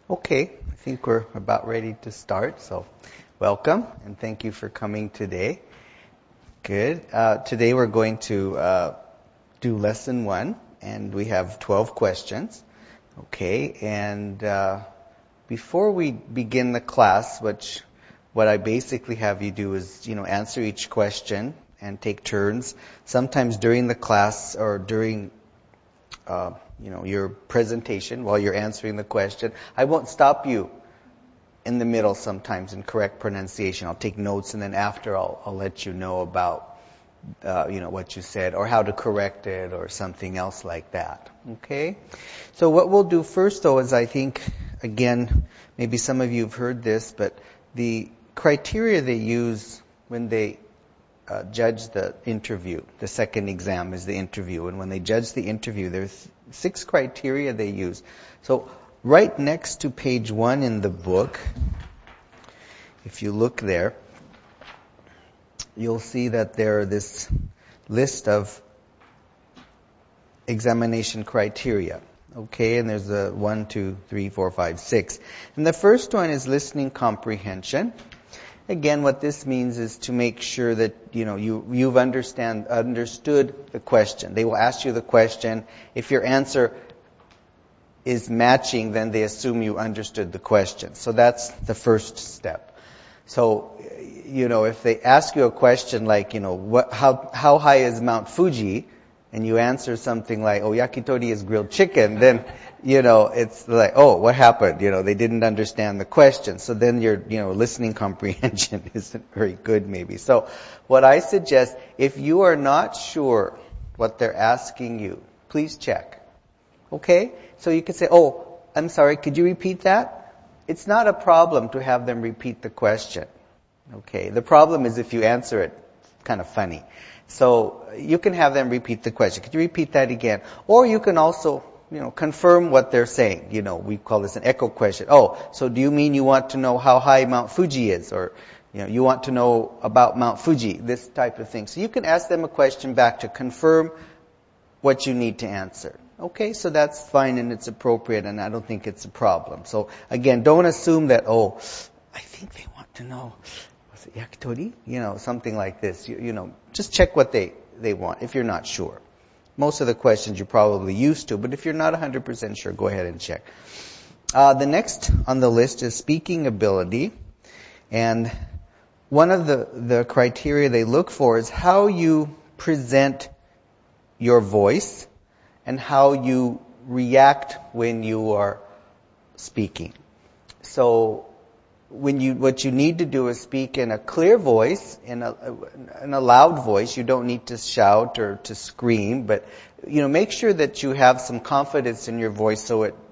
Okay, I think we're about ready to start, so welcome and thank you for coming today. Good. Today we're going to do lesson 1 and we have 12 questions. Okay, and before we begin the class, what I basically have you do is, answer each question and take turns. Sometimes during the class or during your presentation while you're answering the question, I won't stop you in the middle sometimes in correct pronunciation. I'll take notes and then after I'll let you know about what you said or how to correct it or something else like that. Okay? So what we'll do first though is I think, again, maybe some of you have heard this, but the criteria they use when they judge the interview, the second exam is the interview, and when they judge the interview, there's 6 criteria they use. So right next to page 1 in the book, if you look there, you'll see that there are this list of examination criteria. Okay, and there's a 1, 2, 3, 4, 5, 6. And the first one is listening comprehension. Again, what this means is to make sure that you've understood the question. They will ask you the question. If your answer is matching, then they assume you understood the question. So that's the first step. So, if they ask you a question like, how high is Mount Fuji, and you answer something like, yakitori is grilled chicken, then it's like, what happened? They didn't understand the question. So then your, listening comprehension isn't very good maybe. So what I suggest, if you are not sure what they're asking you, please check. Okay? So you could say, I'm sorry, could you repeat that? It's not a problem to have them repeat the question. Okay? The problem is if you answer it kind of funny. So you can have them repeat the question. Could you repeat that again? Or you can also confirm what they're saying. We call this an echo question. So do you mean you want to know how high Mount Fuji is? Or, you want to know about Mount Fuji, this type of thing. So you can ask them a question back to confirm what you need to answer. Okay, so that's fine and it's appropriate and I don't think it's a problem. So again, don't assume that, I think they want to know, was it yakitori? Something like this. Just check what they want if you're not sure. Most of the questions you're probably used to, but if you're not 100% sure, go ahead and check. The next on the list is speaking ability. And one of the criteria they look for is how you present your voice and how you react when you are speaking. So what you need to do is speak in a clear voice, in a loud voice. You don't need to shout or to scream, but make sure that you have some confidence in your voice so it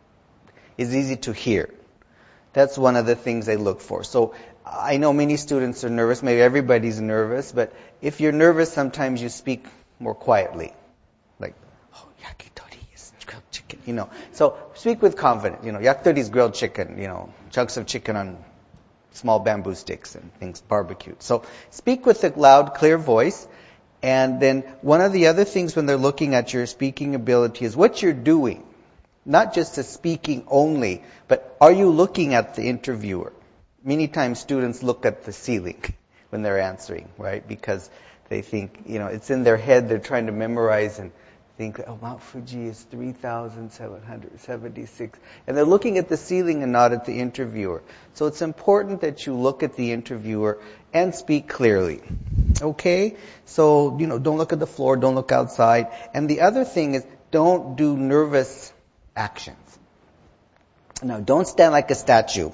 is easy to hear. That's one of the things they look for. So I know many students are nervous, maybe everybody's nervous, but if you're nervous, sometimes you speak more quietly. Like, yakitori is grilled chicken, So speak with confidence. Yakitori is grilled chicken, chunks of chicken on small bamboo sticks and things barbecued. So speak with a loud, clear voice. And then one of the other things when they're looking at your speaking ability is what you're doing. Not just the speaking only, but are you looking at the interviewer? Many times students look at the ceiling when they're answering, right? Because they think, it's in their head, they're trying to memorize and think, Mount Fuji is 3,776. And they're looking at the ceiling and not at the interviewer. So it's important that you look at the interviewer and speak clearly. Okay? So, don't look at the floor, don't look outside. And the other thing is, don't do nervous actions. Now, don't stand like a statue,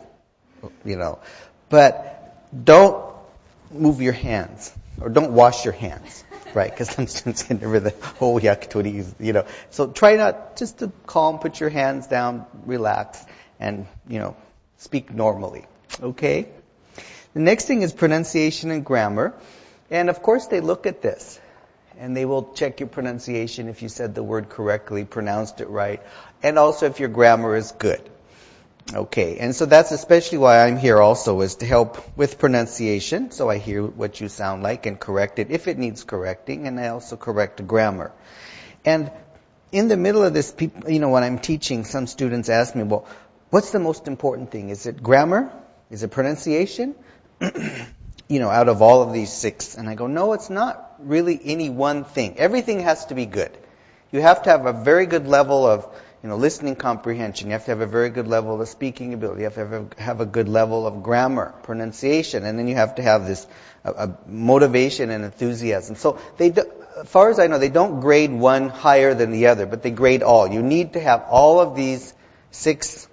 but don't move your hands or don't wash your hands. Right, because some students can remember the whole yakitori is, So try not, just to calm, put your hands down, relax, and, speak normally. Okay? The next thing is pronunciation and grammar. And of course they look at this. And they will check your pronunciation if you said the word correctly, pronounced it right, and also if your grammar is good. Okay, and so that's especially why I'm here also, is to help with pronunciation, so I hear what you sound like and correct it if it needs correcting, and I also correct the grammar. And in the middle of this, when I'm teaching, some students ask me, well, what's the most important thing? Is it grammar? Is it pronunciation? Out of all of these 6. And I go, no, it's not really any one thing. Everything has to be good. You have to have a very good level of, listening comprehension. You have to have a very good level of speaking ability. You have to have a good level of grammar, pronunciation. And then you have to have this motivation and enthusiasm. So as far as I know, they don't grade one higher than the other, but they grade all. You need to have all of these 6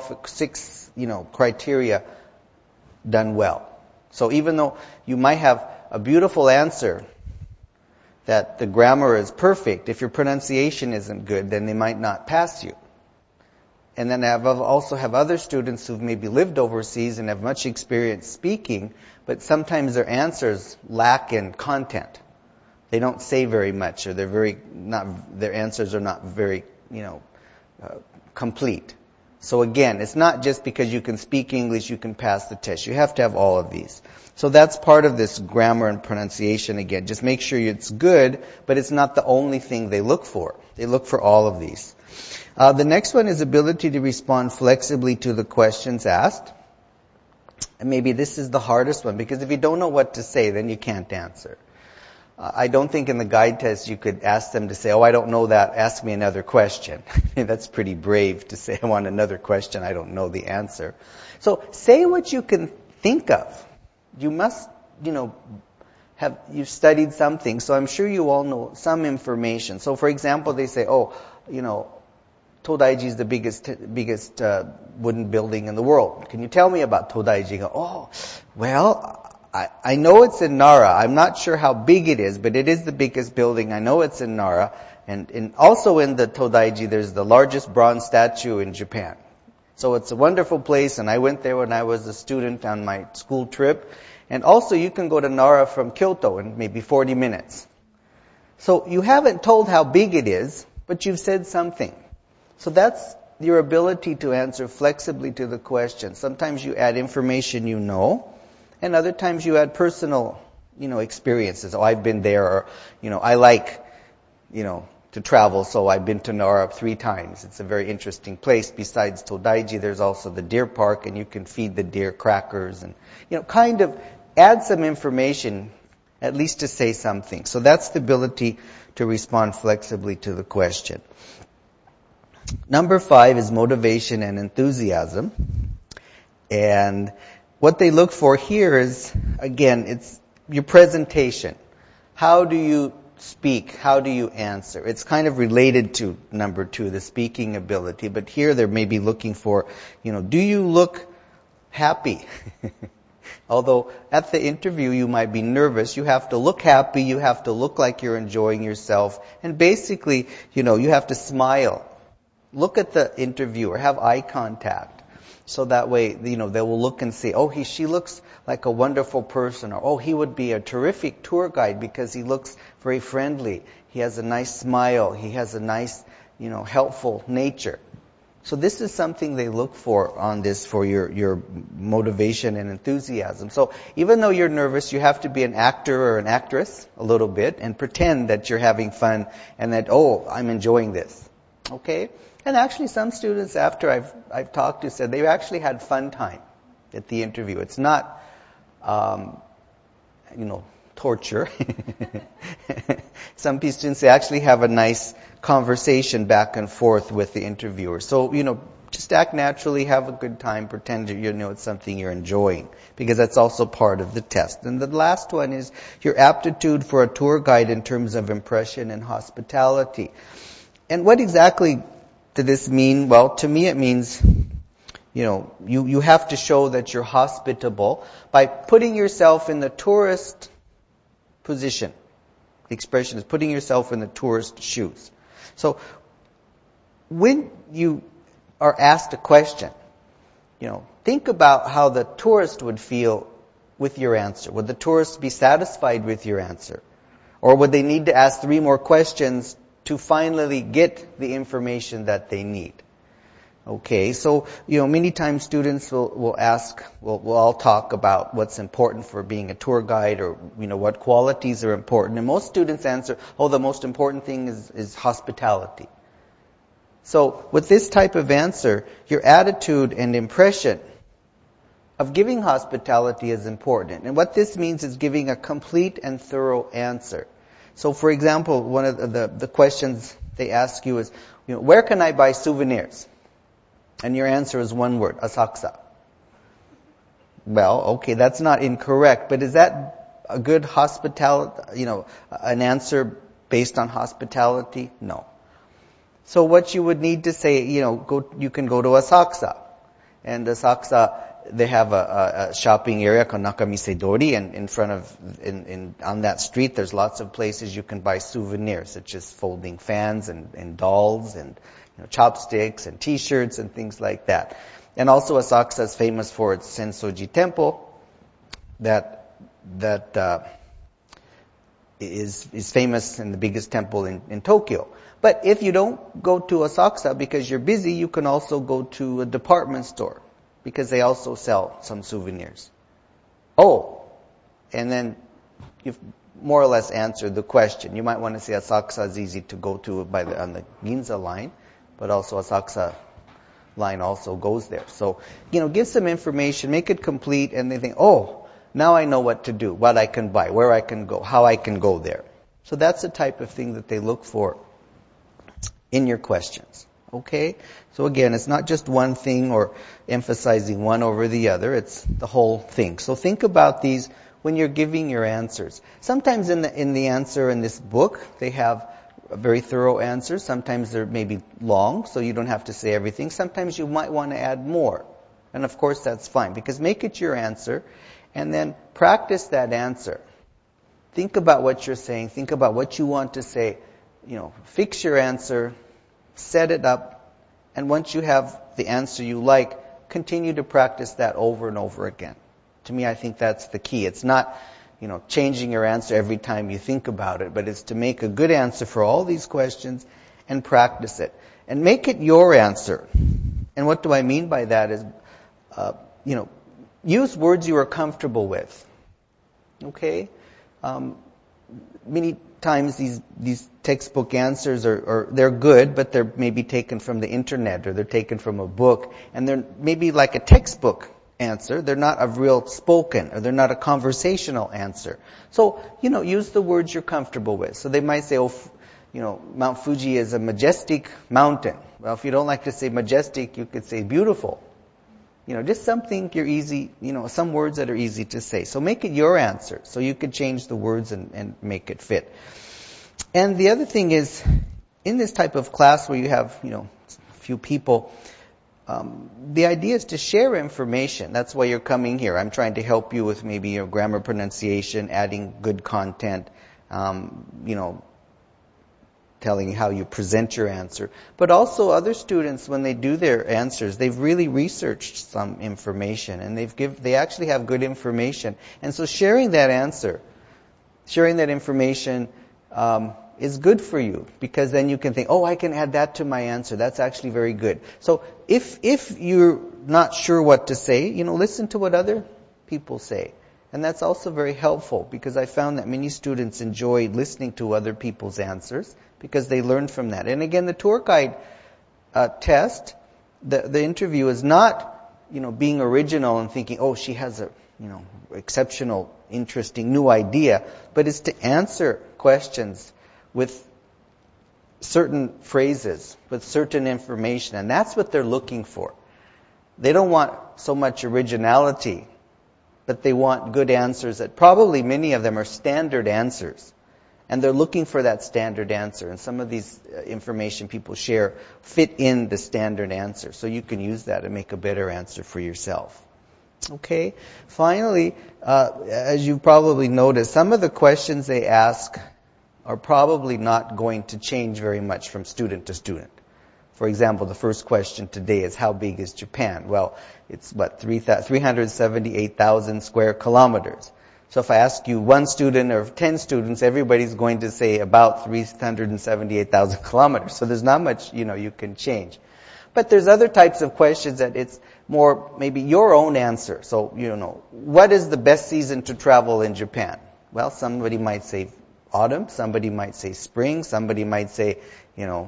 criteria done well. So even though you might have a beautiful answer that the grammar is perfect, if your pronunciation isn't good, then they might not pass you. And then I also have other students who've maybe lived overseas and have much experience speaking, but sometimes their answers lack in content. They don't say very much, or their answers are not very, complete. So again, it's not just because you can speak English, you can pass the test. You have to have all of these. So that's part of this grammar and pronunciation again. Just make sure it's good, but it's not the only thing they look for. They look for all of these. The next one is ability to respond flexibly to the questions asked. And maybe this is the hardest one, because if you don't know what to say, then you can't answer. I don't think in the guide test you could ask them to say, I don't know that, ask me another question. That's pretty brave to say, I want another question, I don't know the answer. So say what you can think of. You must, you've studied something, so I'm sure you all know some information. So for example, they say, Todaiji is the biggest wooden building in the world. Can you tell me about Todaiji? You go, I know it's in Nara. I'm not sure how big it is, but it is the biggest building. I know it's in Nara. And also in the Todaiji, there's the largest bronze statue in Japan. So it's a wonderful place, and I went there when I was a student on my school trip. And also you can go to Nara from Kyoto in maybe 40 minutes. So you haven't told how big it is, but you've said something. So that's your ability to answer flexibly to the question. Sometimes you add information you know, and other times you add personal, experiences. I've been there, or, I like, to travel, so I've been to Nara 3 times. It's a very interesting place. Besides Todaiji, there's also the deer park, and you can feed the deer crackers and, kind of add some information, at least to say something. So that's the ability to respond flexibly to the question. Number 5 is motivation and enthusiasm. And what they look for here is, again, it's your presentation. How do you speak? How do you answer? It's kind of related to number 2, the speaking ability. But here they're maybe looking for, do you look happy? Although at the interview you might be nervous, you have to look happy, you have to look like you're enjoying yourself. And basically, you have to smile. Look at the interviewer, have eye contact. So that way, they will look and say, she looks like a wonderful person, or he would be a terrific tour guide because he looks very friendly. He has a nice smile. He has a nice, helpful nature. So this is something they look for on this, for your motivation and enthusiasm. So even though you're nervous, you have to be an actor or an actress a little bit and pretend that you're having fun and that, I'm enjoying this. Okay? And actually some students, after I've talked to, said they actually had fun time at the interview. It's not, torture. Some students, they actually have a nice conversation back and forth with the interviewer. So, just act naturally, have a good time, pretend it's something you're enjoying, because that's also part of the test. And the last one is your aptitude for a tour guide in terms of impression and hospitality. And what exactly did this mean? Well, to me it means, you have to show that you're hospitable by putting yourself in the tourist position. The expression is putting yourself in the tourist shoes. So when you are asked a question, think about how the tourist would feel with your answer. Would the tourist be satisfied with your answer? Or would they need to ask 3 more questions to finally get the information that they need? Okay, so, many times students will ask, we'll all talk about what's important for being a tour guide, or, what qualities are important. And most students answer, the most important thing is hospitality. So with this type of answer, your attitude and impression of giving hospitality is important. And what this means is giving a complete and thorough answer. So for example, one of the questions they ask you is, where can I buy souvenirs? And your answer is one word, Asakusa. Well, okay, that's not incorrect, but is that a good hospitality, an answer based on hospitality? No. So what you would need to say, you can go to Asakusa. And Asakusa, they have a shopping area called Nakamise Dori, and in front of, on that street, there's lots of places you can buy souvenirs, such as folding fans and dolls and chopsticks and T-shirts and things like that. And also Asakusa is famous for its Sensoji Temple, that is famous and the biggest temple in Tokyo. But if you don't go to Asakusa because you're busy, you can also go to a department store because they also sell some souvenirs. Oh, and then you've more or less answered the question. You might want to say Asakusa is easy to go to on the Ginza line, but also Asakusa line also goes there. So, give some information, make it complete, and they think, oh, now I know what to do, what I can buy, where I can go, how I can go there. So that's the type of thing that they look for in your questions. Okay? So again, it's not just one thing or emphasizing one over the other, it's the whole thing. So think about these when you're giving your answers. Sometimes in the answer in this book, they have a very thorough answers. Sometimes they're maybe long, so you don't have to say everything. Sometimes you might want to add more. And of course that's fine, because make it your answer and then practice that answer. Think about what you're saying. Think about what you want to say. Fix your answer, set it up, and once you have the answer you like, continue to practice that over and over again. To me, I think that's the key. It's not, changing your answer every time you think about it, but it's to make a good answer for all these questions and practice it. And make it your answer. And what do I mean by that is, use words you are comfortable with. Okay? Many times these textbook answers they're good, but they're maybe taken from the internet or they're taken from a book, and they're maybe like a textbook answer. They're not a real spoken, or they're not a conversational answer. So, use the words you're comfortable with. So they might say, Mount Fuji is a majestic mountain. Well, if you don't like to say majestic, you could say beautiful. Just something you're easy, some words that are easy to say. So make it your answer. So you could change the words and make it fit. And the other thing is, in this type of class where you have, a few people, the idea is to share information. That's why you're coming here. I'm trying to help you with maybe your grammar pronunciation, adding good content, telling you how you present your answer. But also other students, when they do their answers, they've really researched some information and they actually have good information. And so sharing that answer, sharing that information is good for you, because then you can think, I can add that to my answer. That's actually very good. So if you're not sure what to say, listen to what other people say. And that's also very helpful, because I found that many students enjoyed listening to other people's answers because they learned from that. And again, the tour guide test, the interview is not, being original and thinking, she has a, exceptional, interesting new idea, but it's to answer questions with certain phrases, with certain information. And that's what they're looking for. They don't want so much originality, but they want good answers that probably many of them are standard answers. And they're looking for that standard answer. And some of these information people share fit in the standard answer. So you can use that and make a better answer for yourself. Okay? Finally, as you probably noticed, some of the questions they ask are probably not going to change very much from student to student. For example, the first question today is, how big is Japan? Well, it's 378,000 square kilometers. So if I ask you one student or 10 students, everybody's going to say about 378,000 kilometers. So there's not much, you can change. But there's other types of questions that it's more maybe your own answer. So, what is the best season to travel in Japan? Well, somebody might say autumn, somebody might say spring, somebody might say,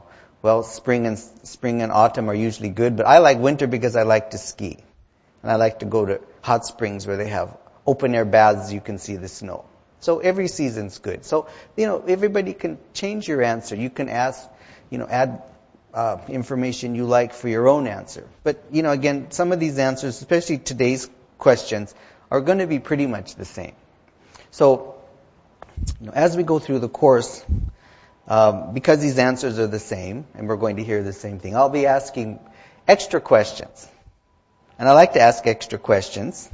Well, spring and autumn are usually good, but I like winter because I like to ski. And I like to go to hot springs where they have open air baths, you can see the snow. So every season's good. So, everybody can change your answer. You can ask, add information you like for your own answer. But, again, some of these answers, especially today's questions, are going to be pretty much the same. So, as we go through the course, because these answers are the same, and we're going to hear the same thing, I'll be asking extra questions. And I like to ask extra questions,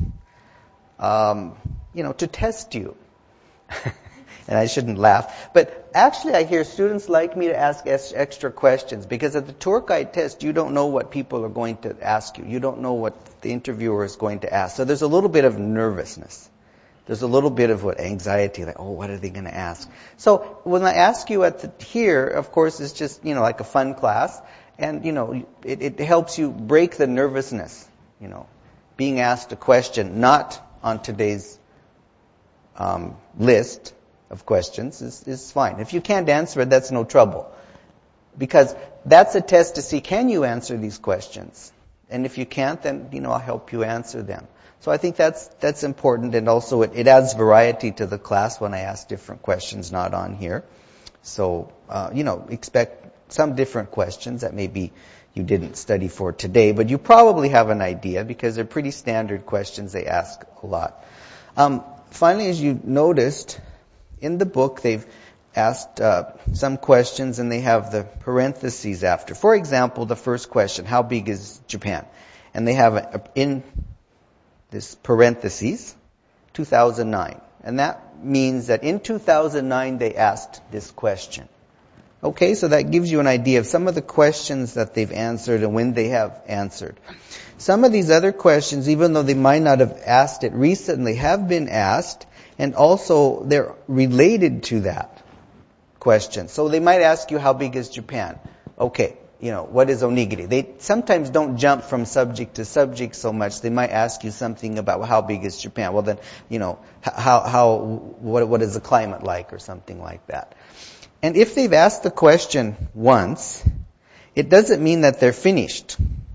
to test you. And I shouldn't laugh. But actually, I hear students like me to ask extra questions because at the tour guide test, you don't know what people are going to ask you. You don't know what the interviewer is going to ask. So there's a little bit of nervousness. There's a little bit of anxiety, like, what are they going to ask? So when I ask you here, of course, it's just, like a fun class. And, it helps you break the nervousness, being asked a question, not on today's list of questions is fine. If you can't answer it, that's no trouble. Because that's a test to see, can you answer these questions? And if you can't, then, I'll help you answer them. So I think that's important, and also it adds variety to the class when I ask different questions not on here. So, expect some different questions that maybe you didn't study for today, but you probably have an idea because they're pretty standard questions. They ask a lot. Finally, as you noticed, in the book they've asked some questions and they have the parentheses after. For example, the first question, how big is Japan? And they have in this parentheses, 2009. And that means that in 2009 they asked this question. Okay, so that gives you an idea of some of the questions that they've answered and when they have answered. Some of these other questions, even though they might not have asked it recently, have been asked, and also they're related to that question. So they might ask you, how big is Japan? Okay, what is onigiri? They sometimes don't jump from subject to subject so much. They might ask you something about how big is Japan. Well then, what is the climate like or something like that. And if they've asked the question once, it doesn't mean that they're finished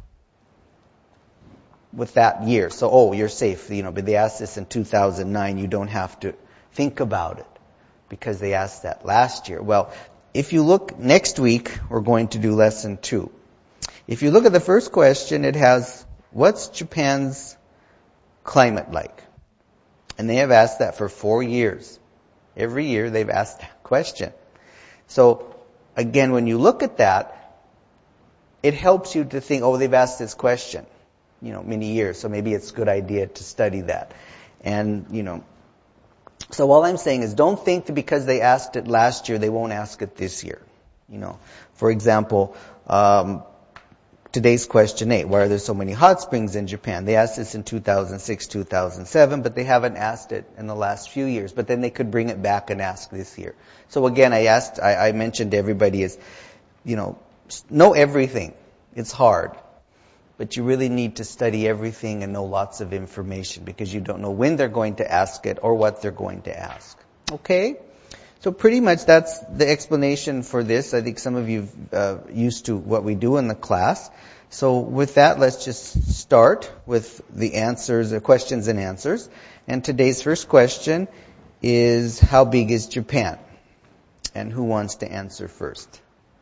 with that year. So, you're safe, but they asked this in 2009, you don't have to think about it because they asked that last year. Well, if you look next week, we're going to do lesson 2. If you look at the first question, it has, what's Japan's climate like? And they have asked that for 4 years. Every year they've asked that question. So, again, when you look at that, it helps you to think, they've asked this question, many years, so maybe it's a good idea to study that. And, so all I'm saying is don't think that because they asked it last year, they won't ask it this year. For example, today's question 8, why are there so many hot springs in Japan? They asked this in 2006, 2007, but they haven't asked it in the last few years. But then they could bring it back and ask this year. So again, I mentioned to everybody is, know everything. It's hard. But you really need to study everything and know lots of information because you don't know when they're going to ask it or what they're going to ask. Okay? So pretty much that's the explanation for this. I think some of you used to what we do in the class. So with that, let's just start with the answers, the questions and answers. And today's first question is, how big is Japan? And who wants to answer first?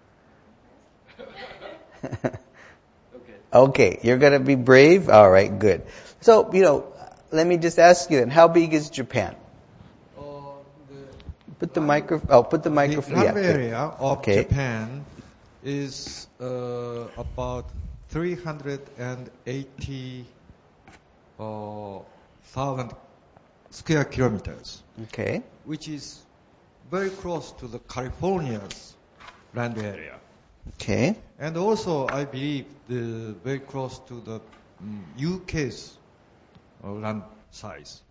Okay, you're going to be brave? All right, good. So, let me just ask you then, how big is Japan? Put the microphone. Put the microphone. The land area of Japan is about 380,000 square kilometers. Okay. Which is very close to the California's land area. Okay. And also, I believe, very close to the UK's land size.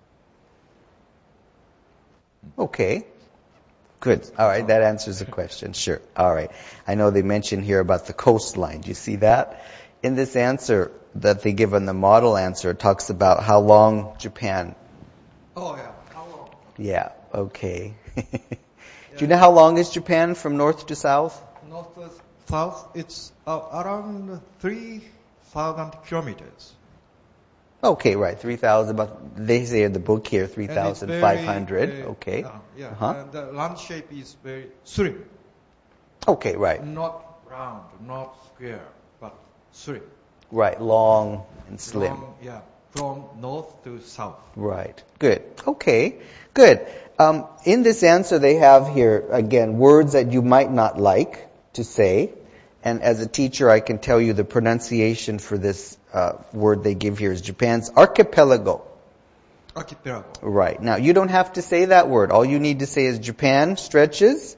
Okay. Good. All right, that answers the question. Sure. All right. I know they mentioned here about the coastline. Do you see that? In this answer that they give on the model answer, it talks about how long Japan. Oh, yeah. How long? Yeah. Okay. Do you know how long is Japan from north to south? North to south, it's around 3,000 kilometers. Okay, right, 3,000, but they say in the book here, And it's 3,500. very, Okay. Yeah, Uh-huh. and the land shape is very slim. Okay, right. Not round, not square, but slim. Right, long and slim. From north to south. Right. Good. Okay. Good. In this answer, they have here, again, words that you might not like to say. And as a teacher, I can tell you the pronunciation for this word they give here is Japan's archipelago. Archipelago. Right. Now, you don't have to say that word. All you need to say is Japan stretches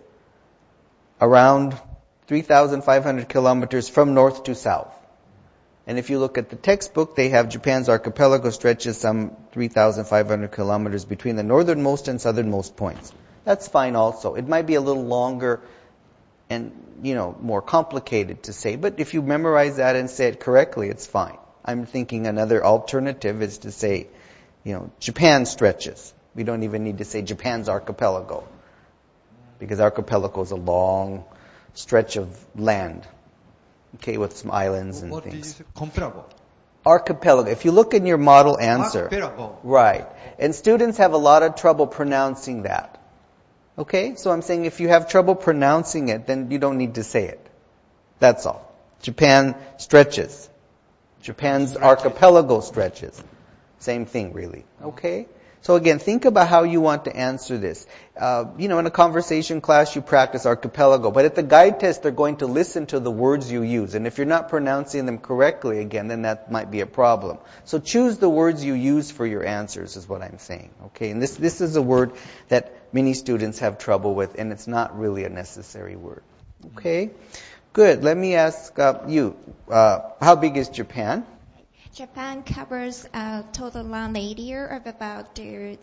around 3,500 kilometers from north to south. And if you look at the textbook, they have Japan's archipelago stretches some 3,500 kilometers between the northernmost and southernmost points. That's fine also. It might be a little longer and, more complicated to say, but if you memorize that and say it correctly, it's fine. I'm thinking another alternative is to say, Japan stretches. We don't even need to say Japan's archipelago, because archipelago is a long stretch of land. Okay, with some islands and what things. What did you say? Comparable. Archipelago. If you look in your model answer. Archipelago. Right. And students have a lot of trouble pronouncing that. Okay? So I'm saying if you have trouble pronouncing it, then you don't need to say it. That's all. Japan stretches. Japan's archipelago stretches. Same thing, really. Okay? So again, think about how you want to answer this. In a conversation class, you practice archipelago. But at the guide test, they're going to listen to the words you use. And if you're not pronouncing them correctly, again, then that might be a problem. So choose the words you use for your answers, is what I'm saying. Okay? And this is a word that many students have trouble with, and it's not really a necessary word. Okay? Good. Let me ask you, how big is Japan? Japan covers a total land area of about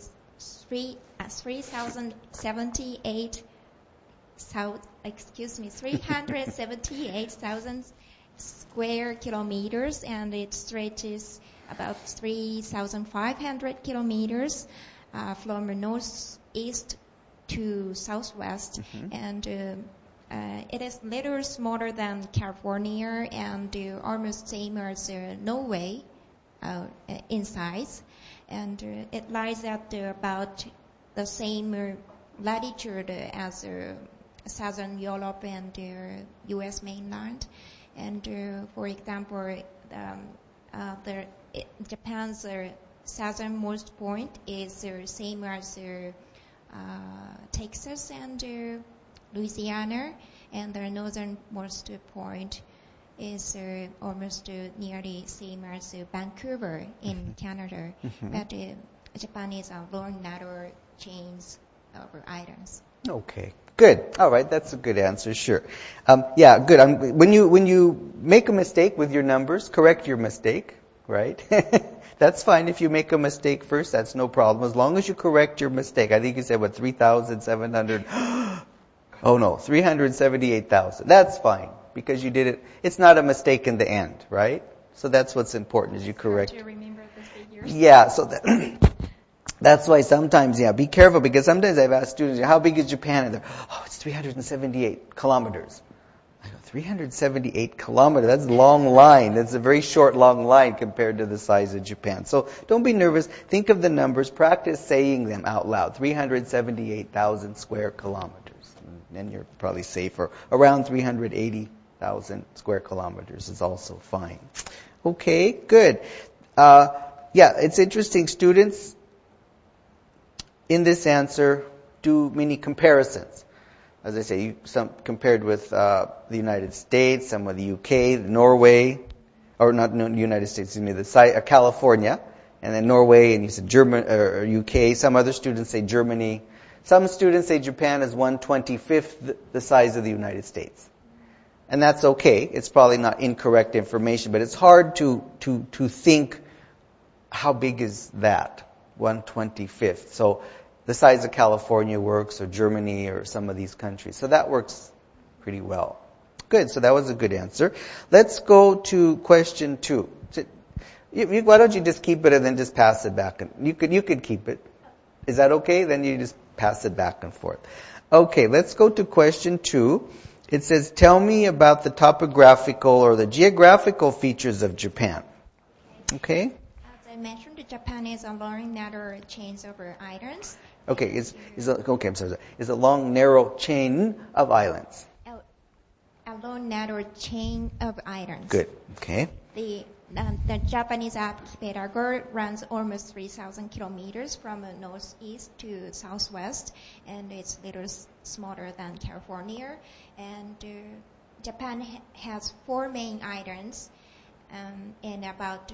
378,000 square kilometers, and it stretches about 3,500 kilometers from northeast to southwest, and it is little smaller than California and almost same as Norway in size, and it lies at about the same latitude as Southern Europe and U.S. mainland. And for example, Japan's southernmost point is same as Texas and Louisiana, and the northernmost point is almost nearly same as Vancouver in Canada. But Japan is a long, narrow chains of islands. Okay, good. All right, that's a good answer. Sure. Good. When you make a mistake with your numbers, correct your mistake. Right. That's fine. If you make a mistake first, that's no problem. As long as you correct your mistake. I think you said 3,700. Oh no, 378,000. That's fine, because you did it. It's not a mistake in the end, right? So that's what's important, is you correct. To remember the figures. Yeah, so that's why sometimes, be careful, because sometimes I've asked students, how big is Japan? And they're, it's 378 kilometers. I go, 378 kilometers, that's a long line. That's a very short, long line compared to the size of Japan. So don't be nervous. Think of the numbers. Practice saying them out loud. 378,000 square kilometers. And you're probably safer. Around 380,000 square kilometers is also fine. Okay, good. It's interesting. Students in this answer do many comparisons. As I say, some compared with the United States, some with the UK, Norway, or not the United States, California, and then Norway, and you said Germany or UK. Some other students say Germany. Some students say Japan is 1/25 the size of the United States. And that's okay. It's probably not incorrect information, but it's hard to think how big is that, 1/25. So the size of California works, or Germany, or some of these countries. So that works pretty well. Good. So that was a good answer. Let's go to question 2. Why don't you just keep it and then just pass it back? You could keep it. Is that okay? Then you just pass it back and forth. Okay, let's go to question 2. It says, tell me about the topographical or the geographical features of Japan. Okay? As I mentioned, Japan is a long, narrow chains of islands. Okay, I'm sorry. It's a long, narrow chain of islands. A long, narrow chain of islands. Good. Okay. The Japanese archipelago runs almost 3,000 kilometers from northeast to southwest, and it's a little smaller than California. And Japan has 4 main islands and about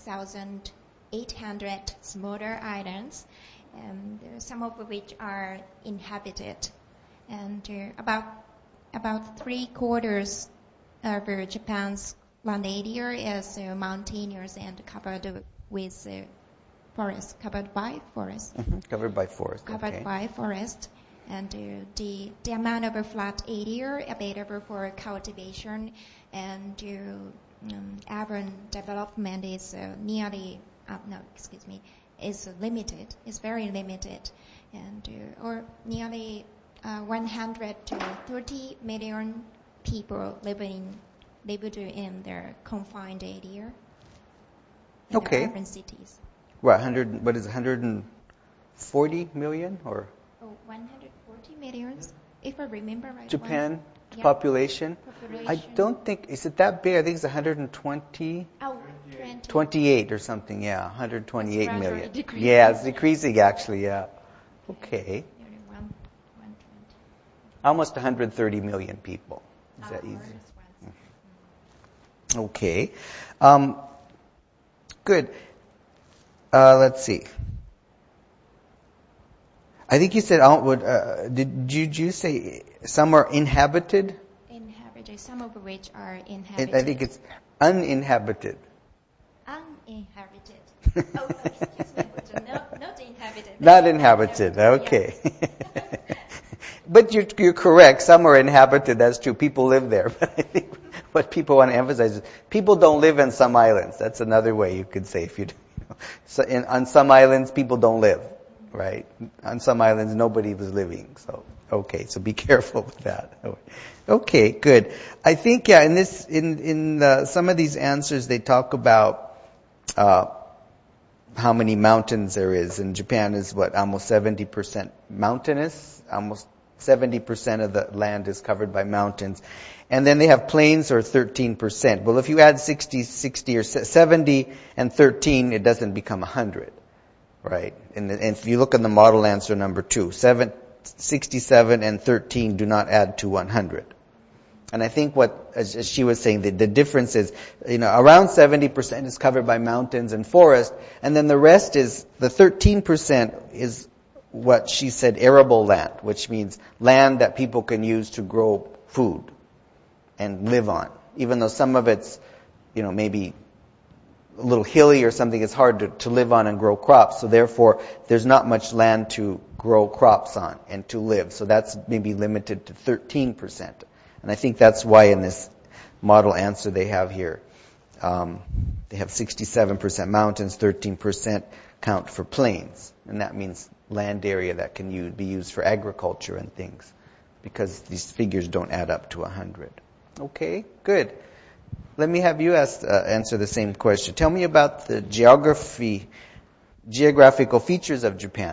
6,800 smaller islands, some of which are inhabited. And about 3/4 of Japan's land area is mountainous and covered with forest, covered by forest. Covered by forest. Covered Okay. by forest. And the amount of a flat area available for cultivation and urban development is is limited. It's very limited. And or nearly 100 to 30 million people living in their confined area in Okay. the urban cities. What 140 million or 140 millions, if I remember right. Japan Yeah. population? Population. I don't think, is it that big? I think it's 120, 20. 28 or something, yeah, 128 It's rather million. decreasing. Yeah, it's decreasing actually, yeah. Okay. Nearly 120. Almost 130 million people. Is that easy? Okay. Good. Let's see. I think you said, did you say some are inhabited? Inhabited, some of which are inhabited. I think it's uninhabited. Uninhabited. Excuse me, but not inhabited. Not inhabited, okay. But you're correct, some are inhabited, that's true. People live there. But I think what people want to emphasize is people don't live in some islands. That's another way you could say if you so on some islands people don't live, right? On some islands nobody was living. So okay, so be careful with that. Okay, good. I think in some of these answers they talk about how many mountains there is. And Japan is almost 70% mountainous. Almost 70% of the land is covered by mountains. And then they have plains or 13%. Well, if you add 60 or 70 and 13, it doesn't become 100. Right? And if you look at the model answer number 2, 67 and 13 do not add to 100. And I think as she was saying, the difference is, around 70% is covered by mountains and forest, and then the rest is, the 13% is what she said, arable land, which means land that people can use to grow food and live on. Even though some of it's, maybe a little hilly or something, it's hard to live on and grow crops. So therefore, there's not much land to grow crops on and to live. So that's maybe limited to 13%. And I think that's why in this model answer they have here, they have 67% mountains, 13% count for plains. And that means land area that can be used for agriculture and things, because these figures don't add up to 100. Okay, good. Let me have you answer the same question. Tell me about the geographical features of Japan.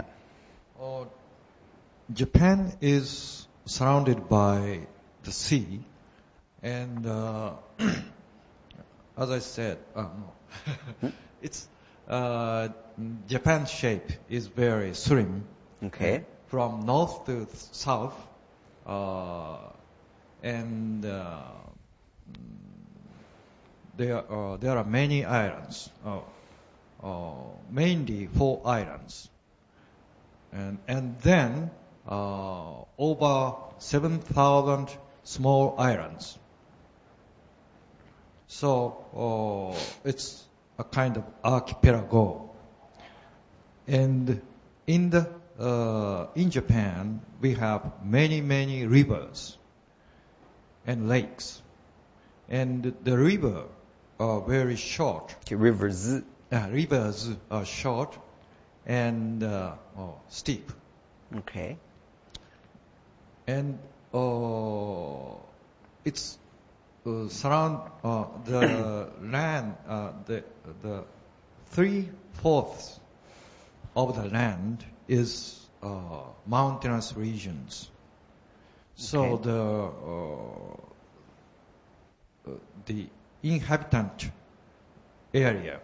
Japan is surrounded by the sea, and as I said, it's Japan's shape is very slim. Okay. From north to south, and there are many islands, mainly 4 islands, and then over 7,000 small islands. So it's a kind of archipelago. And in Japan, we have many rivers and lakes. And the river are very short. Okay, rivers. Rivers are short and steep. Okay. And it's surround the land, the 3/4 of the land is mountainous regions. So Okay. the inhabitant area,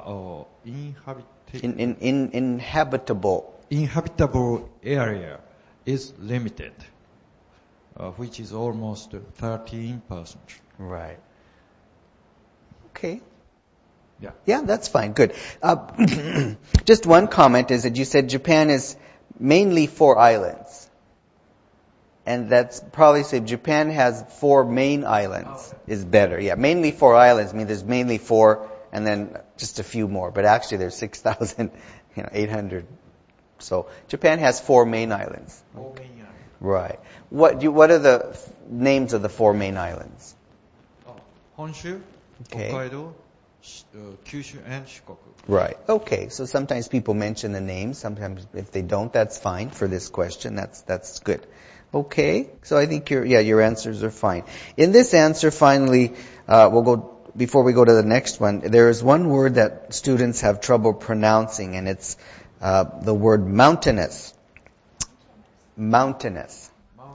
inhabitable area is limited, which is almost 13%. Right. Okay. Yeah. Yeah, that's fine. Good. Just one comment is that you said Japan is mainly 4 islands. And that's probably say Japan has 4 main islands is better. Yeah, mainly 4 islands. I mean, there's mainly 4 and then just a few more. But actually there's 6,800. So Japan has 4 main islands. Right. What are the names of the 4 main islands? Honshu, Okay. Hokkaido, Kyushu, and Shikoku. Right. Okay. So sometimes people mention the names. Sometimes if they don't, that's fine for this question. That's good. Okay. So I think your answers are fine. In this answer, finally, before we go to the next one, there is one word that students have trouble pronouncing, and it's the word mountainous. Mountainous.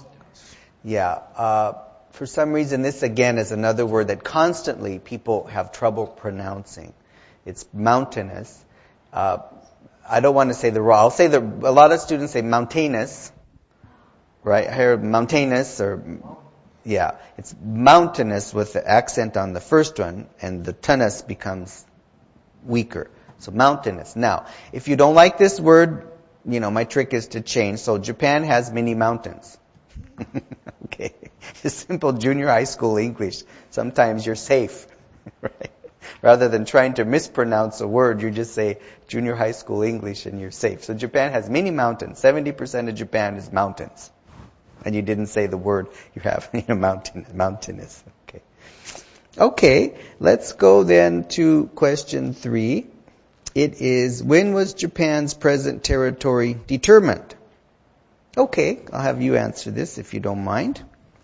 Yeah. For some reason, this again is another word that constantly people have trouble pronouncing. It's mountainous. I don't want to say the wrong. I'll say a lot of students say mountainous. Right? I hear mountainous yeah. It's mountainous with the accent on the first one, and the tunus becomes weaker. So mountainous. Now, if you don't like this word, my trick is to change. So Japan has many mountains. Okay. Just simple junior high school English. Sometimes you're safe. Right? Rather than trying to mispronounce a word, you just say junior high school English and you're safe. So Japan has many mountains. 70% of Japan is mountains. And you didn't say the word you have, mountainous. Okay, let's go then to question 3. It is, when was Japan's present territory determined? Okay, I'll have you answer this if you don't mind.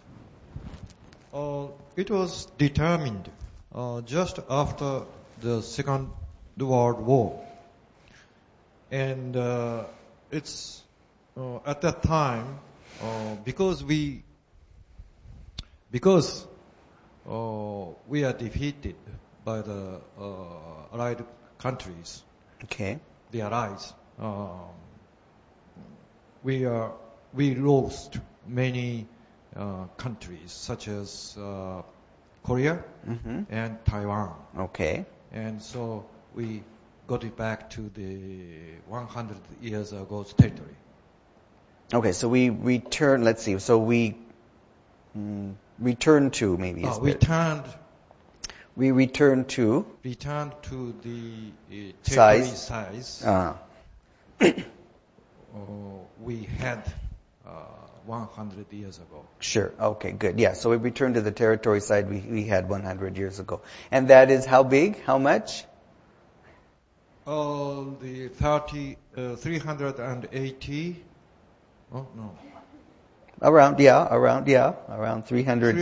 It was determined just after the Second World War. And it's at that time, because we are defeated by the Allied countries. Okay. The Allies. We lost many countries, such as Korea and Taiwan. Okay. And so we got it back to the 100 years ago's territory. Okay, so we return, let's see, so we return to maybe. We returned to the territory size. We had 100 years ago. Sure. Okay, good. Yeah, so we returned to the territory side we had 100 years ago. And that is how big? How much? The 380. Oh, no. Around 380.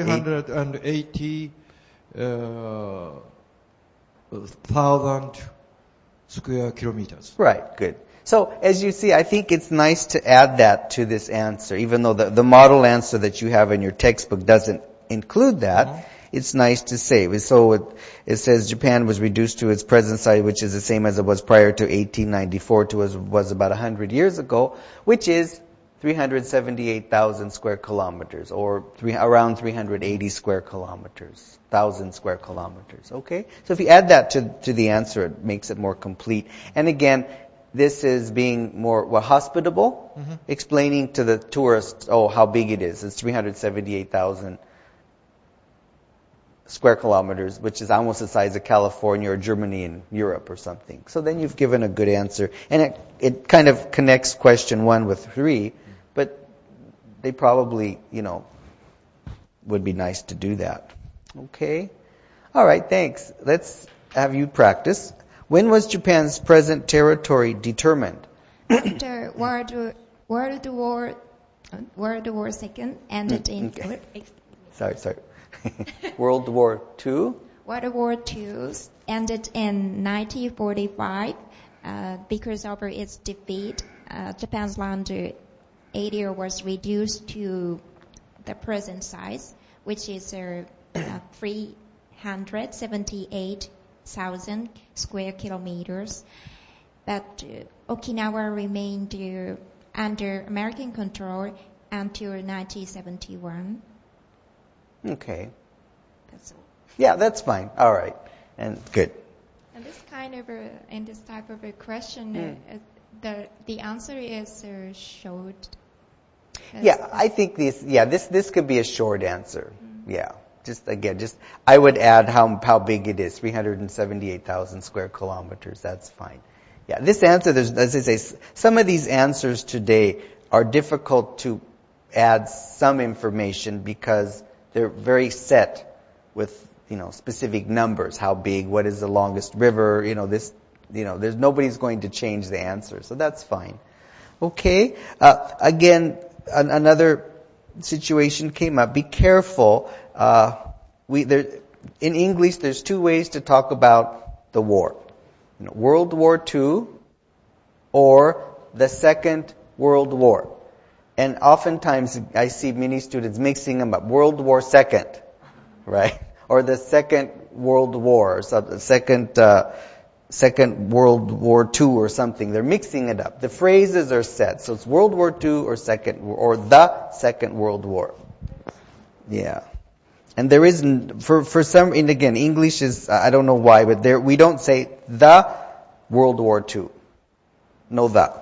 380,000 square kilometers. Right, good. So, as you see, I think it's nice to add that to this answer, even though the model answer that you have in your textbook doesn't include that. It's nice to say. So it says Japan was reduced to its present size, which is the same as it was prior to 1894, was about 100 years ago, which is 378,000 square kilometers, or around 380 square kilometers, 1,000 square kilometers. Okay? So if you add that to the answer, it makes it more complete. And again, this is being more hospitable, explaining to the tourists, how big it is. It's 378,000 square kilometers, which is almost the size of California or Germany and Europe or something. So then you've given a good answer. And it kind of connects question 1 with 3, but they probably, would be nice to do that. Okay? All right, thanks. Let's have you practice. When was Japan's present territory determined? After World War II ended in... Sorry. World War II? World War II ended in 1945. Because of its defeat, Japan's land area was reduced to the present size, which is 378,000 square kilometers. But Okinawa remained under American control until 1971. Okay. That's all. Yeah, that's fine. All right. And good. And this type of a question, the answer is short. Yeah, I think this could be a short answer. Yeah. I would add how big it is, 378,000 square kilometers. That's fine. Yeah, this answer, as I say, some of these answers today are difficult to add some information because they're very set with, specific numbers. How big, what is the longest river, there's nobody's going to change the answer. So that's fine. Okay. Again, another situation came up. Be careful. In English, there's two ways to talk about the war. World War II or the Second World War. And oftentimes I see many students mixing them up. World War II, right? Or the Second World War, or Second World War II or something. They're mixing it up. The phrases are set. So it's World War II or the Second World War. Yeah. And there isn't, for some, and again, English is, I don't know why, but we don't say the World War II. No the.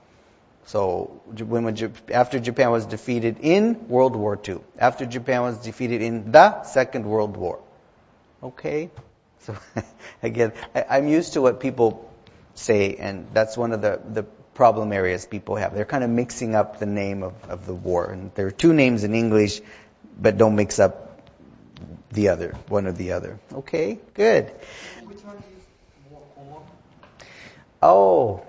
So, after Japan was defeated in World War II. After Japan was defeated in the Second World War. Okay? So, again, I'm used to what people say, and that's one of the problem areas people have. They're kind of mixing up the name of the war. And there are two names in English, but don't mix up the other, one or the other. Okay? Good. Which one is more common? Oh.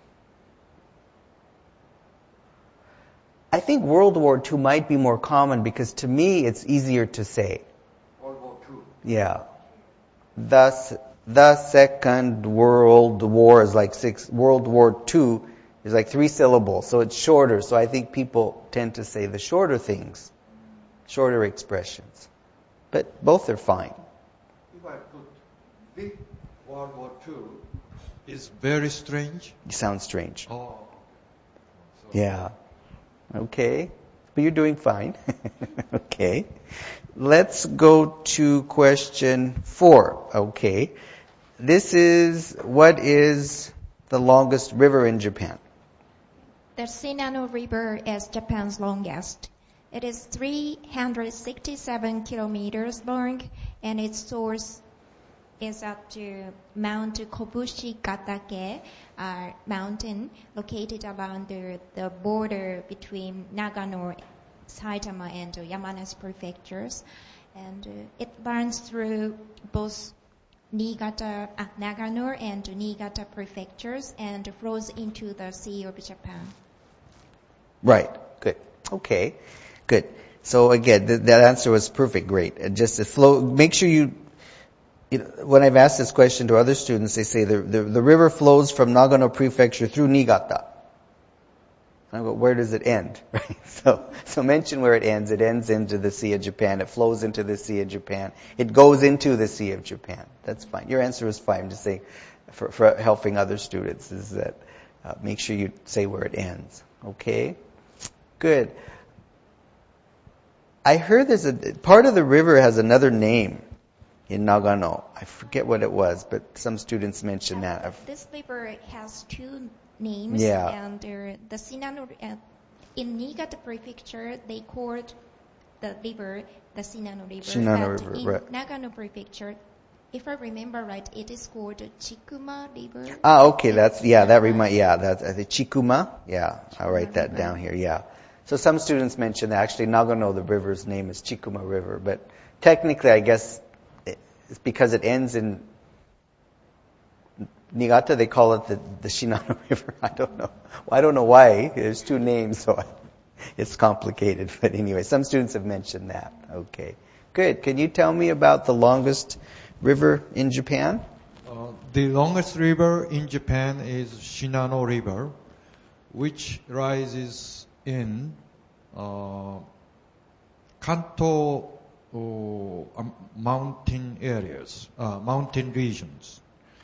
I think World War II might be more common because to me it's easier to say. World War II. Yeah. The Second World War is like 6. World War II is like 3 syllables, so it's shorter. So I think people tend to say the shorter things, shorter expressions. But both are fine. If I put big World War II, it's very strange. You sound strange. Oh. So Yeah. Okay. But you're doing fine. Okay. Let's go to question 4. Okay. What is the longest river in Japan? The Shinano River is Japan's longest. It is 367 kilometers long, and its source is at Mount Kobushi-Gatake mountain, located around the border between Nagano, Saitama, and Yamanashi prefectures. And it runs through both Nagano and Niigata prefectures and flows into the Sea of Japan. Right. Good. Okay. Good. So again, that answer was perfect. Great. Just to flow. Make sure when I've asked this question to other students, they say the river flows from Nagano prefecture through Niigata. And I go, where does it end? Right. So mention where it ends. It ends into the Sea of Japan. It flows into the Sea of Japan. It goes into the Sea of Japan. That's fine. Your answer is fine. I'm just saying, for helping other students, is that make sure you say where it ends. Okay. Good. I heard part of the river has another name in Nagano. I forget what it was, but some students mentioned that. This river has 2 names. Yeah. And the Shinano, in Niigata prefecture, they called the river the Shinano River. Shinano but River, in right. Nagano prefecture, if I remember right, it is called Chikuma River. Okay, the Chikuma. Yeah, I'll write that down here. Yeah. So some students mentioned that actually Nagano, the river's name is Chikuma River, but technically I guess it's because it ends in Niigata, they call it the Shinano River. I don't know. Well, I don't know why. There's 2 names, so it's complicated. But anyway, some students have mentioned that. Okay. Good. Can you tell me about the longest river in Japan? The longest river in Japan is Shinano River, which rises in Kanto mountain areas, mountain regions,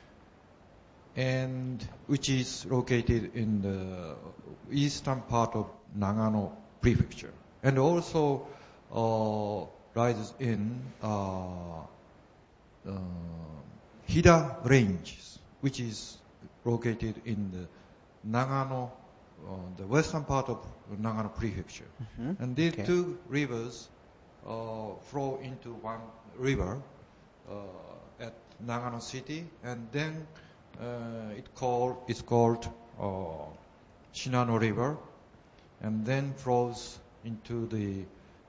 and which is located in the eastern part of Nagano Prefecture, and also rises in Hida Ranges, which is located in the Nagano, the western part of Nagano Prefecture. Mm-hmm. And these two rivers flow into one river at Nagano City, and then it's called Shinano River, and then flows into the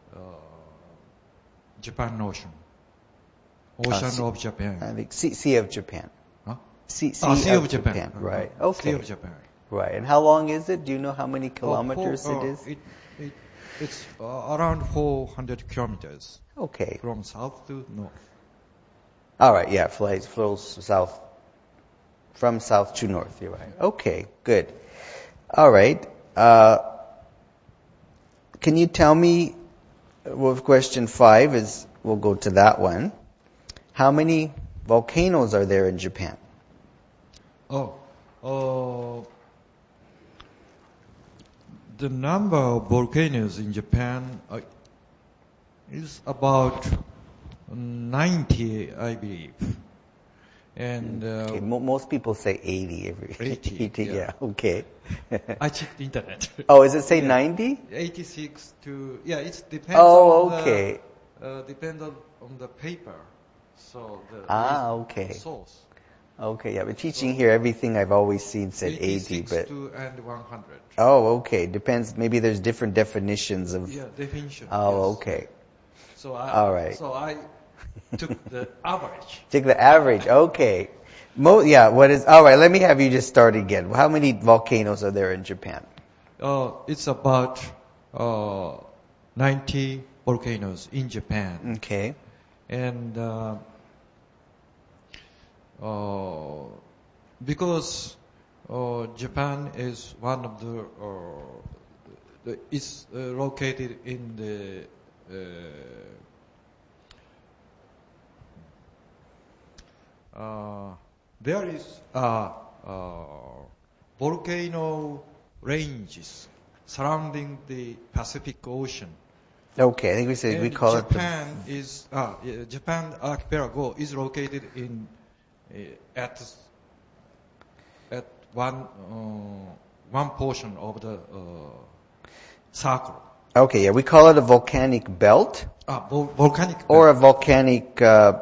Japan Ocean of Japan. I think Sea of Japan. Huh? Sea of Japan. Right. Okay. Sea of Japan. Right. And how long is it? Do you know how many kilometers it is? It's around 400 kilometers Okay. from south to north. All right. Yeah. Flows south, from south to north. You're right. Okay. Good. All right. Can you tell me? Well, question 5 is. We'll go to that one. How many volcanoes are there in Japan? The number of volcanoes in Japan is about 90, I believe. And Okay, most people say 80 every 80, yeah. Okay. I checked the internet. Oh, does it say 90? 86 to it depends. Oh, on okay. Depends on the paper. So the Okay. source. Okay, yeah, but teaching here, everything I've always seen said 80, 86 but and 100. oh, okay, depends. Maybe there's different definitions of. Yeah, definition. Oh, yes. okay. So All right. So I took the average. Take the average. Okay. All right. Let me have you just start again. How many volcanoes are there in Japan? It's about 90 volcanoes in Japan. Okay. And because Japan is one of it's located in the there is volcano ranges surrounding the Pacific Ocean. Okay, I think we call Japan Japan archipelago is located in at one portion of the circle. Okay, yeah, we call it a volcanic belt. Volcanic belt. Or a volcanic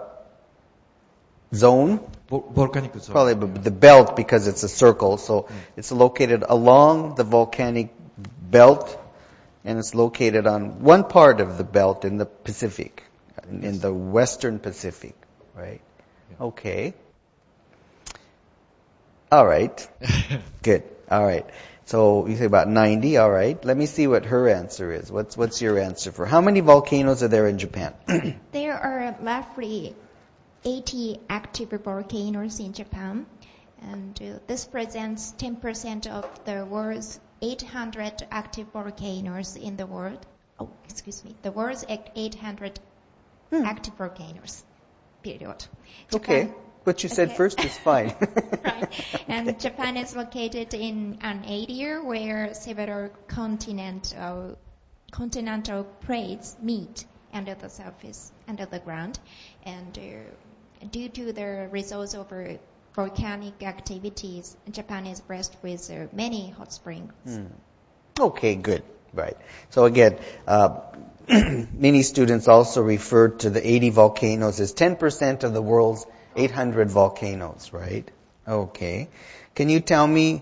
zone. Volcanic zone. Probably the belt because it's a circle, so it's located along the volcanic belt, and it's located on one part of the belt in the Pacific, in the Western Pacific, right? Yeah. Okay. All right. Good. All right. So you say about 90. All right. Let me see what her answer is. What's your answer for how many volcanoes are there in Japan? There are roughly 80 active volcanoes in Japan, and this presents 10% of the world's 800 active volcanoes in the world. Oh, excuse me. The world's 800 active volcanoes. Period. Okay. What you said first is fine. Right. And Japan is located in an area where several continental plates meet under the surface, under the ground. And due to the results of volcanic activities, Japan is blessed with many hot springs. Okay, good. Right. So again, many students also refer to the 80 volcanoes as 10% of the world's 800 volcanoes, right? Okay. Can you tell me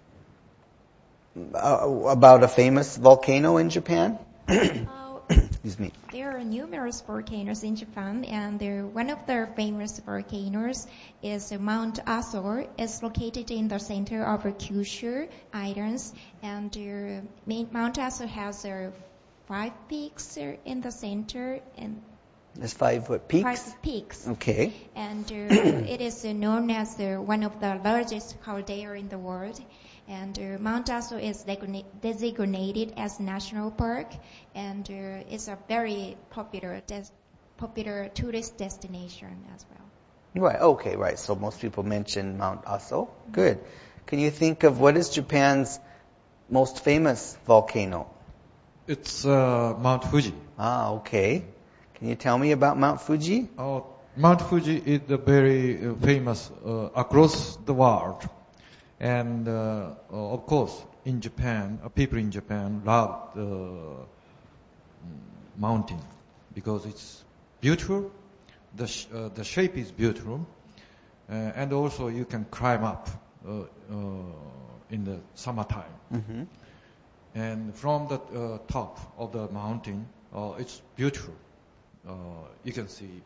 about a famous volcano in Japan? Excuse me. There are numerous volcanoes in Japan, and one of the famous volcanoes is Mount Aso. It's located in the center of Kyushu Islands, and Mount Aso has 5 peaks in the center, and There's 5 what, peaks? 5 peaks. Okay. And it is known as one of the largest caldera in the world. And Mount Aso is designated as national park, and it's a very popular tourist destination as well. Right, okay, right. So most people mention Mount Aso. Good. Can you think of what is Japan's most famous volcano? It's Mount Fuji. Ah, okay. Can you tell me about Mount Fuji? Mount Fuji is very famous across the world. And of course, in Japan, people in Japan love the mountain because it's beautiful. The shape is beautiful, and also you can climb up in the summertime. Mm-hmm. And from the top of the mountain, it's beautiful. You can see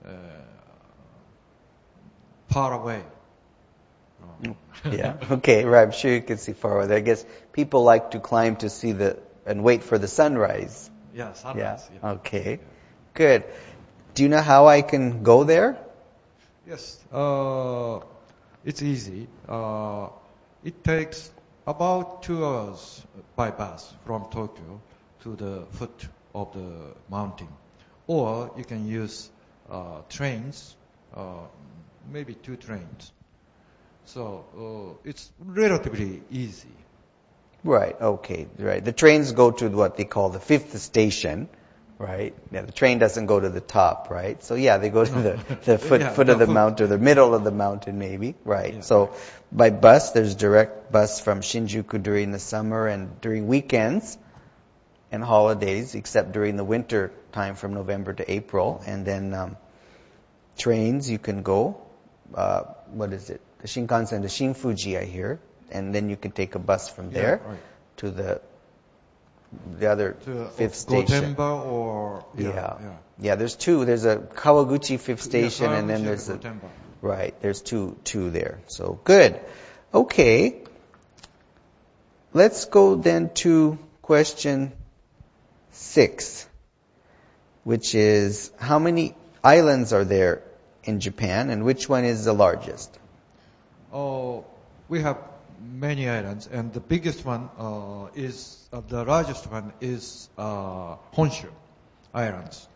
far away. Yeah. Okay. Right. I'm sure you can see far away. I guess people like to climb to see and wait for the sunrise. Yeah, sunrise. Yeah. Okay. Good. Do you know how I can go there? Yes. It's easy. It takes about 2 hours by bus from Tokyo to the foot of the mountain. Or you can use trains, maybe 2 trains. So it's relatively easy. Right. Okay. Right. The trains go to what they call the 5th station, right? Yeah. The train doesn't go to the top, right? So yeah, they go to the foot of the mountain, or the middle of the mountain, maybe. Right. Yeah. So by bus, there's direct bus from Shinjuku during the summer and during weekends and holidays, except during the winter time from November to April. And then trains, you can go. What is it? The Shinkansen to Shinfuji, I hear, and then you can take a bus from there to the other 5th station. Gotemba or There's 2. There's a Kawaguchi 5th station, and then there's Gotemba. Right. There's two there. So good. Okay. Let's go then to question 6, which is how many islands are there in Japan, and which one is the largest? We have many islands, and the biggest one the largest one is Honshu Islands,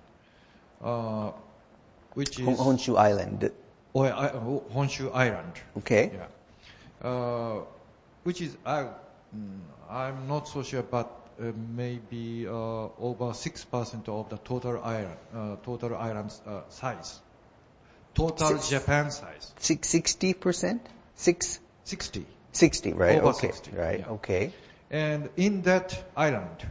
which is Honshu Island. Honshu Island. Okay. Yeah. Which is I'm not so sure, but maybe over 6% of the total island's size. Total Japan size. 60%? 60. 60, right? Over okay. 60. Right. Yeah. Okay. And in that island,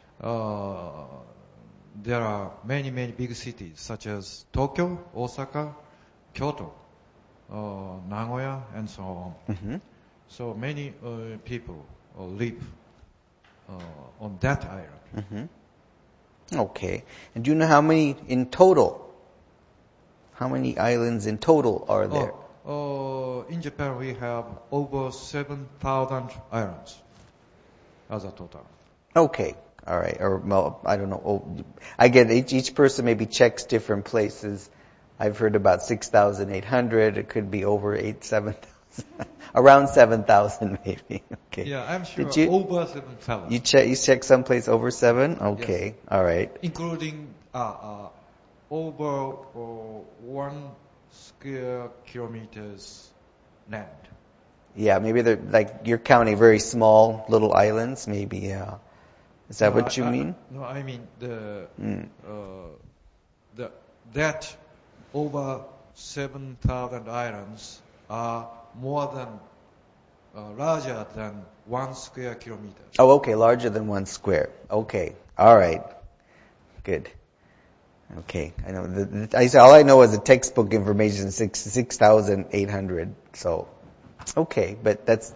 there are many big cities such as Tokyo, Osaka, Kyoto, Nagoya, and so on. Mm-hmm. So many people live on that island. Mm-hmm. Okay. And do you know how many in total? How many islands in total are there? In Japan, we have over 7,000 islands as a total. Okay. All right. Or, well, I don't know. I get each person maybe checks different places. I've heard about 6,800. It could be over 7,000. Around 7,000 maybe. Okay. Yeah, I'm sure over 7,000. You check someplace over 7? Okay. Yes. All right. Including over 1 square kilometers land. Yeah, maybe they're like you're counting very small little islands. Maybe, yeah. Is that what you mean? No, I mean that over 7,000 islands are larger than 1 square kilometer. Oh, okay, larger than 1 square. Okay, all right, good. Okay, I know. All I know is the textbook information, 6,800. So, okay, but that's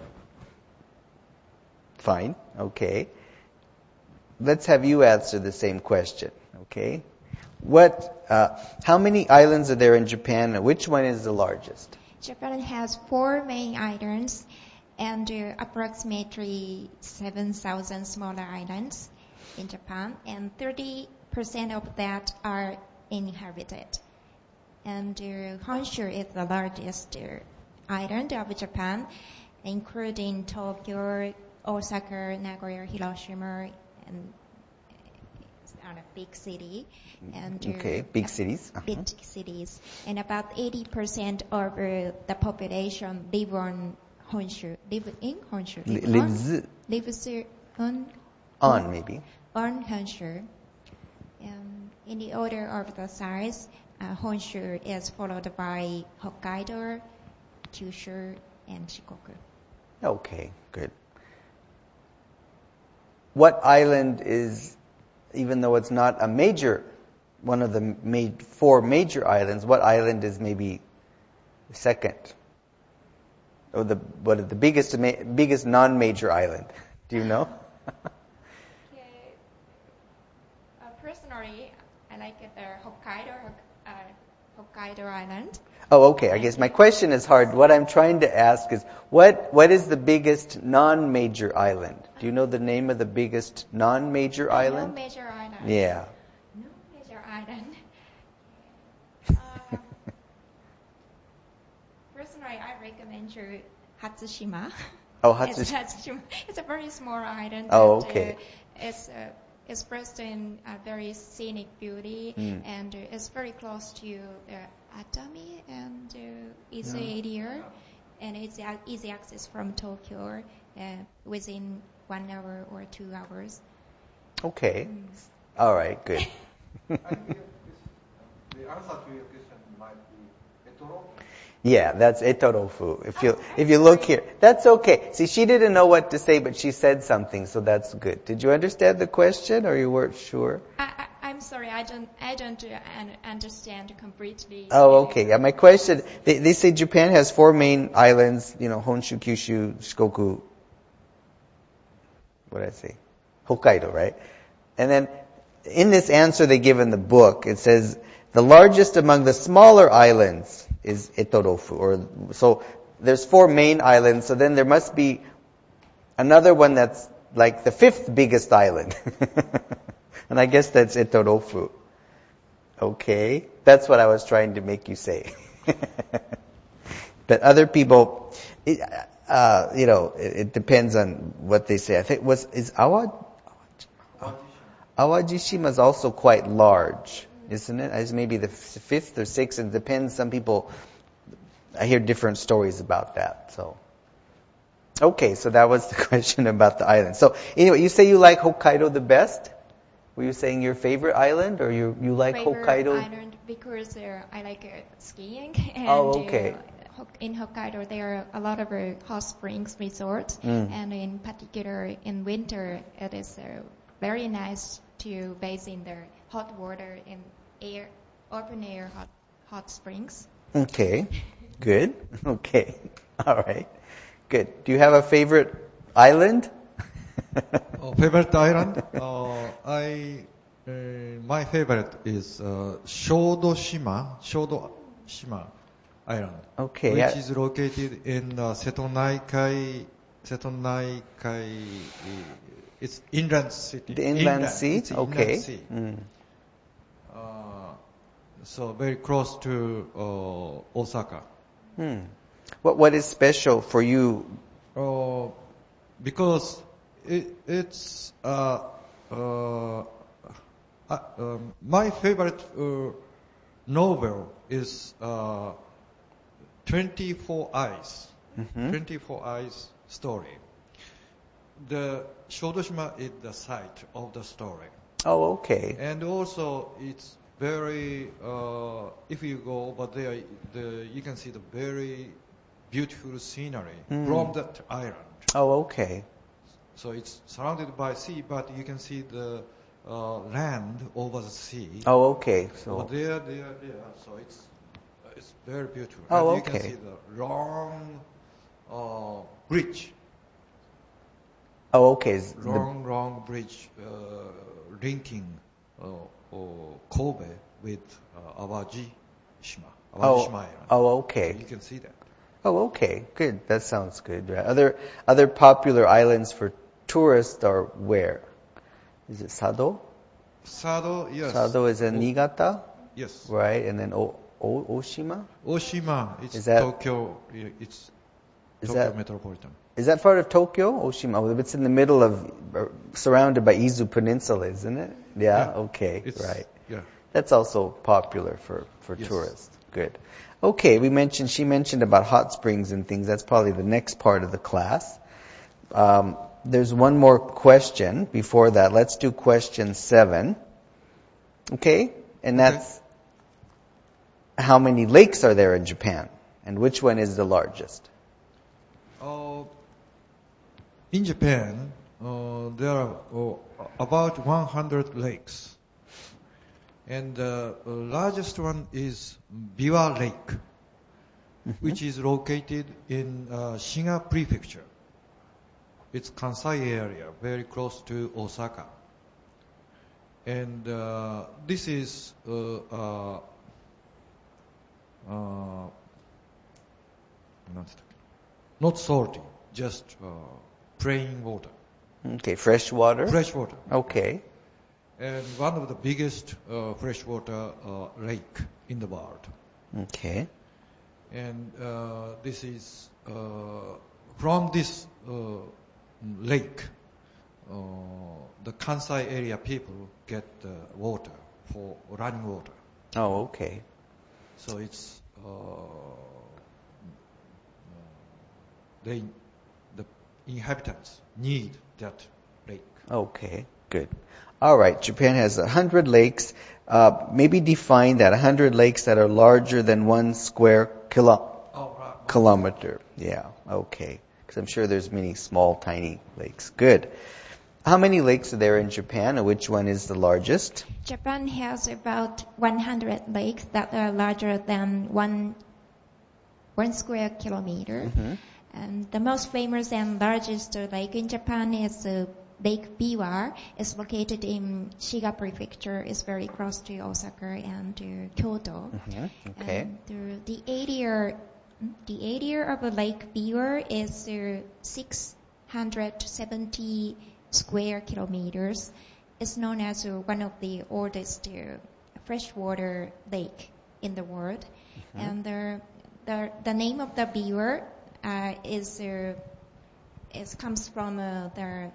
fine. Okay, let's have you answer the same question. Okay, how many islands are there in Japan, and which one is the largest? Japan has 4 main islands and approximately 7,000 smaller islands in Japan, and 30% of that are inhabited. And Honshu is the largest island of Japan, including Tokyo, Osaka, Nagoya, Hiroshima, and a big city. And big cities. Big cities. And about 80% of the population live on Honshu. Live in Honshu. Lives on maybe. On Honshu. In the order of the size, Honshu is followed by Hokkaido, Kyushu, and Shikoku. Okay, good. What island is, even though it's not a major, one of the four major islands, what island is maybe second? Or the biggest non-major island? Do you know? Personally, I like the Hokkaido Island. Oh, okay. I guess my question is hard. What I'm trying to ask is, what is the biggest non-major island? Do you know the name of the biggest non-major island? Non-major island. Yeah. Non-major island. Personally, I recommend you Hatsushima. Oh, Hatsushima. Hatsushima. It's a very small island. Oh, okay. It's first in a very scenic beauty, and it's very close to Atami and Ise area, and it's easy access from Tokyo within 1 hour or 2 hours. Okay. All right, good. The answer to your question might be Etoro. Yeah, that's etorofu. If you look here, that's okay. See, she didn't know what to say, but she said something, so that's good. Did you understand the question, or you weren't sure? I'm sorry, I don't understand completely. Oh, okay. Yeah, my question. They say Japan has four main islands. Honshu, Kyushu, Shikoku. What did I say? Hokkaido, right? And then in this answer they give in the book, it says the largest among the smaller islands is Etorofu. So there's four main islands, so then there must be another one that's like the fifth biggest island. And I guess that's Etorofu. Okay. That's what I was trying to make you say. But other people, it depends on what they say. I think Awajishima is also quite large, isn't it? It's maybe the fifth or sixth. It depends. Some people, I hear different stories about that. So, okay, so that was the question about the island. So anyway, you say you like Hokkaido the best? Were you saying your favorite island, or you like favorite Hokkaido? Island because I like skiing. And, okay. In Hokkaido, there are a lot of hot springs resorts, and in particular in winter, it is very nice to bathe in the hot water in open air hot springs. Okay, good. Okay, all right, good. Do you have a favorite island? Favorite island? My favorite is Shodoshima Island, Okay, which is located in Setonaikai. It's inland city. The inland sea? It's Okay. Inland sea. So very close to Osaka. What is special for you? Because it's my favorite novel is 24 Eyes. 24 Eyes story. The Shodoshima is the site of the story. Oh, okay. And also it's very, if you go over there, you can see the very beautiful scenery from that island. Oh, okay. So it's surrounded by sea, but you can see the land over the sea. Oh, okay. So Over there. So it's very beautiful. Oh, and you okay. can see the long bridge. Oh, okay. Long bridge linking Kobe with Awajishima Island. Oh, okay. So you can see that. Oh, okay. Good. That sounds good. Right. Other popular islands for tourists are where? Is it Sado? Sado, yes. Sado is in Niigata? Yes. right? And then Oshima? Oshima, it's Is that- Tokyo. It's Is Tokyo that metropolitan. is that part of Tokyo? Oshima. Well, it's in the middle of, surrounded by Izu Peninsula, isn't it? Yeah. Okay. It's, Right. Yeah. That's also popular for Yes. tourists. Good. Okay, she mentioned about hot springs and things. That's probably the next part of the class. There's one more question before that. Let's do question 7. Okay? And that's, how many lakes are there in Japan? And which one is the largest? In Japan, there are about 100 lakes. And the largest one is Biwa Lake, which is located in Shiga Prefecture. It's Kansai area, very close to Osaka. And this is not salty, just plain water. Okay, fresh water? Fresh water. Okay. And one of the biggest freshwater lake in the world. Okay. And this is from this lake, the Kansai area people get water for running water. Oh, okay. So it's the inhabitants need that lake. Okay, good. All right, Japan has 100 lakes. Maybe define that, 100 lakes that are larger than 1 square kilometer. Yeah, okay. Because I'm sure there's many small, tiny lakes. Good. How many lakes are there in Japan, and which one is the largest? Japan has about 100 lakes that are larger than 1 square kilometer. Mm-hmm. And the most famous and largest lake in Japan is Lake Biwa. It's located in Shiga Prefecture. It's very close to Osaka and Kyoto. Mm-hmm. Okay. And the area of Lake Biwa is 670 square kilometers. It's known as one of the oldest freshwater lake in the world. Mm-hmm. And the name of the Biwa comes from the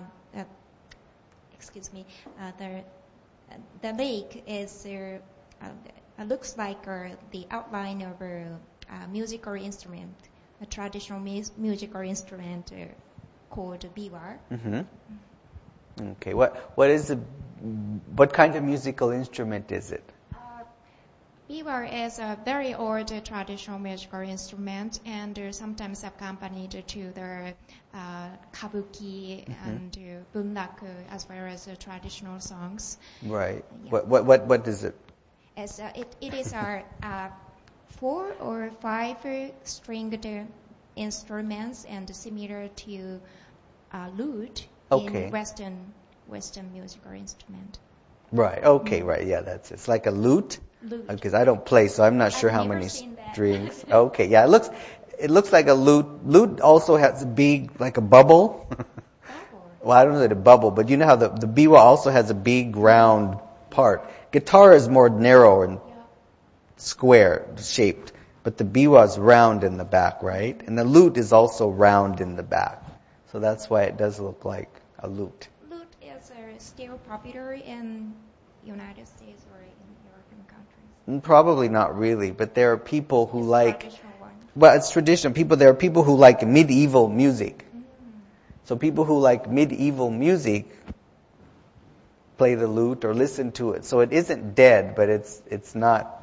lake is looks like the outline of a musical instrument, a traditional musical instrument called biwa. Mm-hmm. Okay. What kind of musical instrument is it? Biwa is a very old traditional musical instrument, and sometimes accompanied to the kabuki and bunraku, as well as traditional songs. Right. Yeah. What is it? It is a 4 or 5 stringed instruments, and similar to lute in Western musical instrument. Right. Okay. Right. Yeah. That's it. It's like a lute. Because I don't play, so I'm not sure how many strings. Okay. Yeah. It looks like a lute. Lute also has a big, like a bubble. Well, I don't know that a bubble, but you know how the biwa also has a big round part. Guitar is more narrow and square shaped, but the biwa is round in the back, right? And the lute is also round in the back. So that's why it does look like a lute. Lute is still popular in United States or in European countries. Probably not really, but there are people who Traditional one. well, it's traditional. There are people who like medieval music. So people who like medieval music play the lute or listen to it. So it isn't dead, but it's not,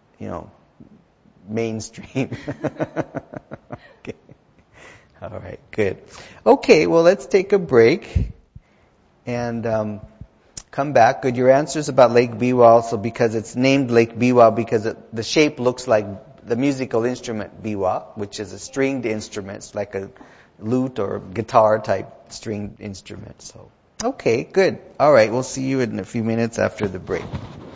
mainstream. Okay. All right, good. Okay, well, let's take a break and come back. Good. Your answers about Lake Biwa also, because it's named Lake Biwa because the shape looks like the musical instrument biwa, which is a stringed instrument. It's like a lute or guitar type stringed instrument. So, okay, good. All right, we'll see you in a few minutes after the break.